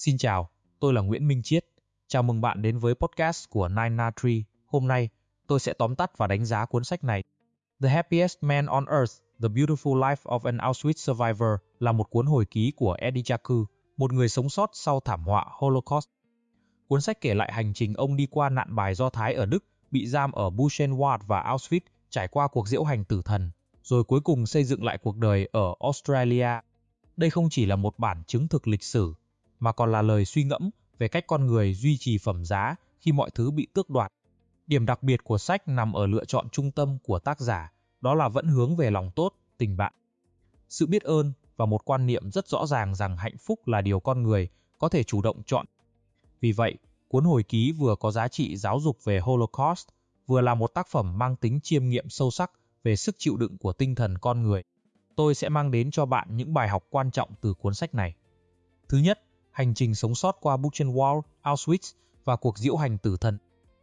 Xin chào, tôi là Nguyễn Minh Chiết. Chào mừng bạn đến với podcast của Nine Tree. Hôm nay, tôi sẽ tóm tắt và đánh giá cuốn sách này. The Happiest Man on Earth, The Beautiful Life of an Auschwitz Survivor là một cuốn hồi ký của Eddie Jaku, một người sống sót sau thảm họa Holocaust. Cuốn sách kể lại hành trình ông đi qua nạn bài Do Thái ở Đức, bị giam ở Buchenwald và Auschwitz, trải qua cuộc diễu hành tử thần, rồi cuối cùng xây dựng lại cuộc đời ở Australia. Đây không chỉ là một bản chứng thực lịch sử, mà còn là lời suy ngẫm về cách con người duy trì phẩm giá khi mọi thứ bị tước đoạt. Điểm đặc biệt của sách nằm ở lựa chọn trung tâm của tác giả, đó là vẫn hướng về lòng tốt, tình bạn, sự biết ơn và một quan niệm rất rõ ràng rằng hạnh phúc là điều con người có thể chủ động chọn. Vì vậy, cuốn hồi ký vừa có giá trị giáo dục về Holocaust, vừa là một tác phẩm mang tính chiêm nghiệm sâu sắc về sức chịu đựng của tinh thần con người. Tôi sẽ mang đến cho bạn những bài học quan trọng từ cuốn sách này. Thứ nhất, hành trình sống sót qua Buchenwald, Auschwitz và cuộc diễu hành tử thần.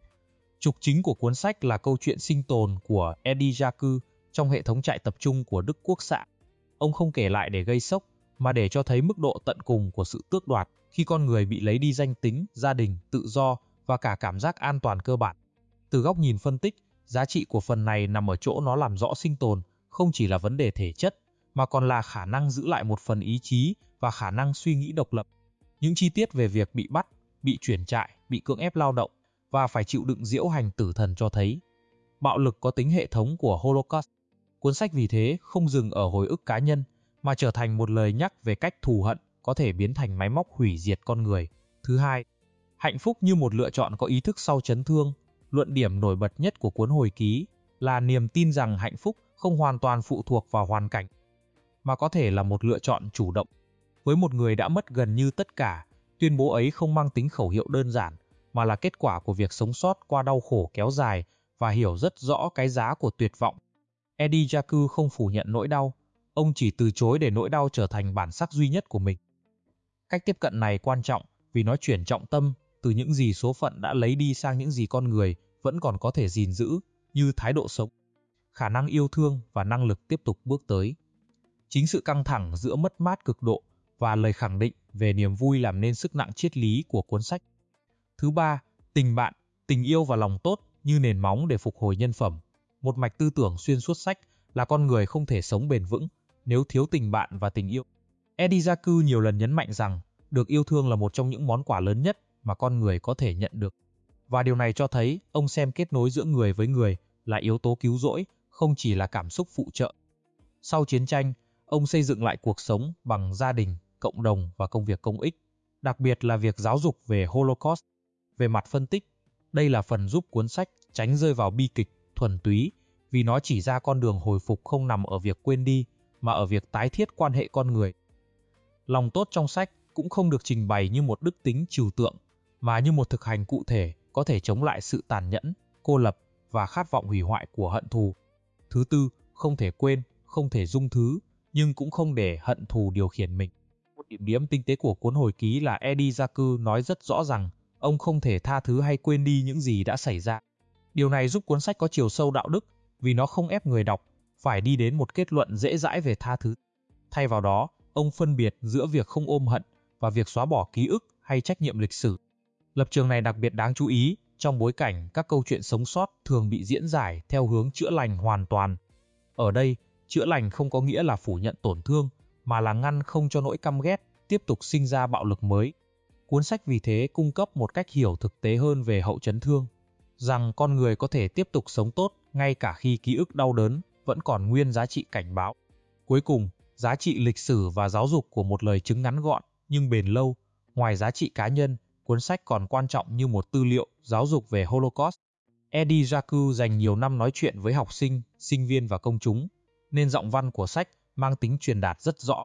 Trục chính của cuốn sách là câu chuyện sinh tồn của Eddie Jaku trong hệ thống trại tập trung của Đức Quốc xã. Ông không kể lại để gây sốc, mà để cho thấy mức độ tận cùng của sự tước đoạt khi con người bị lấy đi danh tính, gia đình, tự do và cả cảm giác an toàn cơ bản. Từ góc nhìn phân tích, giá trị của phần này nằm ở chỗ nó làm rõ sinh tồn không chỉ là vấn đề thể chất, mà còn là khả năng giữ lại một phần ý chí và khả năng suy nghĩ độc lập. Những chi tiết về việc bị bắt, bị chuyển trại, bị cưỡng ép lao động và phải chịu đựng diễu hành tử thần cho thấy bạo lực có tính hệ thống của Holocaust. Cuốn sách vì thế không dừng ở hồi ức cá nhân, mà trở thành một lời nhắc về cách thù hận có thể biến thành máy móc hủy diệt con người. Thứ hai, hạnh phúc như một lựa chọn có ý thức sau chấn thương. Luận điểm nổi bật nhất của cuốn hồi ký là niềm tin rằng hạnh phúc không hoàn toàn phụ thuộc vào hoàn cảnh, mà có thể là một lựa chọn chủ động. Với một người đã mất gần như tất cả, tuyên bố ấy không mang tính khẩu hiệu đơn giản, mà là kết quả của việc sống sót qua đau khổ kéo dài và hiểu rất rõ cái giá của tuyệt vọng. Eddie Jaku không phủ nhận nỗi đau, ông chỉ từ chối để nỗi đau trở thành bản sắc duy nhất của mình. Cách tiếp cận này quan trọng vì nó chuyển trọng tâm từ những gì số phận đã lấy đi sang những gì con người vẫn còn có thể gìn giữ, như thái độ sống, khả năng yêu thương và năng lực tiếp tục bước tới. Chính sự căng thẳng giữa mất mát cực độ và lời khẳng định về niềm vui làm nên sức nặng triết lý của cuốn sách. Thứ ba, tình bạn, tình yêu và lòng tốt như nền móng để phục hồi nhân phẩm. Một mạch tư tưởng xuyên suốt sách là con người không thể sống bền vững nếu thiếu tình bạn và tình yêu. Eddie Jaku nhiều lần nhấn mạnh rằng được yêu thương là một trong những món quà lớn nhất mà con người có thể nhận được. Và điều này cho thấy ông xem kết nối giữa người với người là yếu tố cứu rỗi, không chỉ là cảm xúc phụ trợ. Sau chiến tranh, ông xây dựng lại cuộc sống bằng gia đình, cộng đồng và công việc công ích, đặc biệt là việc giáo dục về Holocaust. Về mặt phân tích, đây là phần giúp cuốn sách tránh rơi vào bi kịch, thuần túy, vì nó chỉ ra con đường hồi phục không nằm ở việc quên đi, mà ở việc tái thiết quan hệ con người. Lòng tốt trong sách cũng không được trình bày như một đức tính trừu tượng, mà như một thực hành cụ thể có thể chống lại sự tàn nhẫn, cô lập và khát vọng hủy hoại của hận thù. Thứ tư, không thể quên, không thể dung thứ, nhưng cũng không để hận thù điều khiển mình. Một điểm điểm tinh tế của cuốn hồi ký là Eddie Jaku nói rất rõ rằng ông không thể tha thứ hay quên đi những gì đã xảy ra. Điều này giúp cuốn sách có chiều sâu đạo đức vì nó không ép người đọc phải đi đến một kết luận dễ dãi về tha thứ. Thay vào đó, ông phân biệt giữa việc không ôm hận và việc xóa bỏ ký ức hay trách nhiệm lịch sử. Lập trường này đặc biệt đáng chú ý trong bối cảnh các câu chuyện sống sót thường bị diễn giải theo hướng chữa lành hoàn toàn. Ở đây, chữa lành không có nghĩa là phủ nhận tổn thương, mà là ngăn không cho nỗi căm ghét tiếp tục sinh ra bạo lực mới. Cuốn sách vì thế cung cấp một cách hiểu thực tế hơn về hậu chấn thương, rằng con người có thể tiếp tục sống tốt ngay cả khi ký ức đau đớn vẫn còn nguyên giá trị cảnh báo. Cuối cùng, giá trị lịch sử và giáo dục của một lời chứng ngắn gọn nhưng bền lâu. Ngoài giá trị cá nhân, cuốn sách còn quan trọng như một tư liệu giáo dục về Holocaust. Eddie Jaku dành nhiều năm nói chuyện với học sinh, sinh viên và công chúng, nên giọng văn của sách mang tính truyền đạt rất rõ.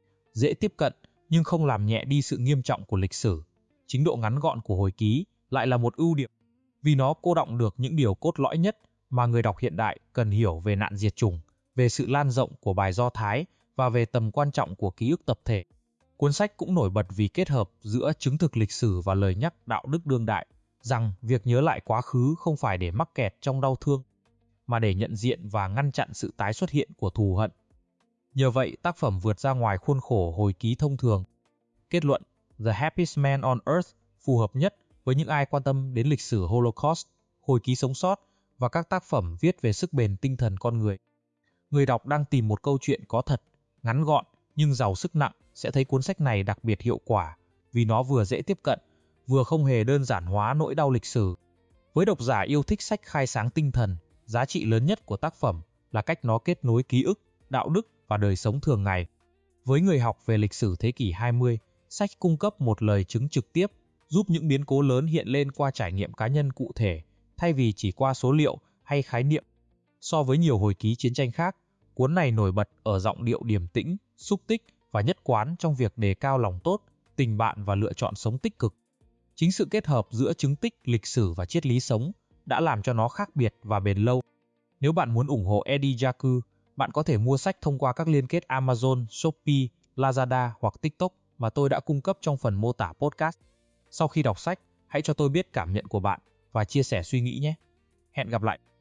Dễ tiếp cận nhưng không làm nhẹ đi sự nghiêm trọng của lịch sử. Chính độ ngắn gọn của hồi ký lại là một ưu điểm, vì nó cô đọng được những điều cốt lõi nhất mà người đọc hiện đại cần hiểu về nạn diệt chủng, về sự lan rộng của bài Do Thái và về tầm quan trọng của ký ức tập thể. Cuốn sách cũng nổi bật vì kết hợp giữa chứng thực lịch sử và lời nhắc đạo đức đương đại, rằng việc nhớ lại quá khứ không phải để mắc kẹt trong đau thương, mà để nhận diện và ngăn chặn sự tái xuất hiện của thù hận. Nhờ vậy, tác phẩm vượt ra ngoài khuôn khổ hồi ký thông thường. Kết luận, The Happiest Man on Earth phù hợp nhất với những ai quan tâm đến lịch sử Holocaust, hồi ký sống sót và các tác phẩm viết về sức bền tinh thần con người. Người đọc đang tìm một câu chuyện có thật, ngắn gọn nhưng giàu sức nặng sẽ thấy cuốn sách này đặc biệt hiệu quả vì nó vừa dễ tiếp cận, vừa không hề đơn giản hóa nỗi đau lịch sử. Với độc giả yêu thích sách khai sáng tinh thần, giá trị lớn nhất của tác phẩm là cách nó kết nối ký ức, đạo đức và đời sống thường ngày. Với người học về lịch sử thế kỷ 20, sách cung cấp một lời chứng trực tiếp, giúp những biến cố lớn hiện lên qua trải nghiệm cá nhân cụ thể, thay vì chỉ qua số liệu hay khái niệm. So với nhiều hồi ký chiến tranh khác, cuốn này nổi bật ở giọng điệu điềm tĩnh, xúc tích và nhất quán trong việc đề cao lòng tốt, tình bạn và lựa chọn sống tích cực. Chính sự kết hợp giữa chứng tích, lịch sử và triết lý sống đã làm cho nó khác biệt và bền lâu. Nếu bạn muốn ủng hộ Eddie Jaku, bạn có thể mua sách thông qua các liên kết Amazon, Shopee, Lazada hoặc TikTok mà tôi đã cung cấp trong phần mô tả podcast. Sau khi đọc sách, hãy cho tôi biết cảm nhận của bạn và chia sẻ suy nghĩ nhé. Hẹn gặp lại!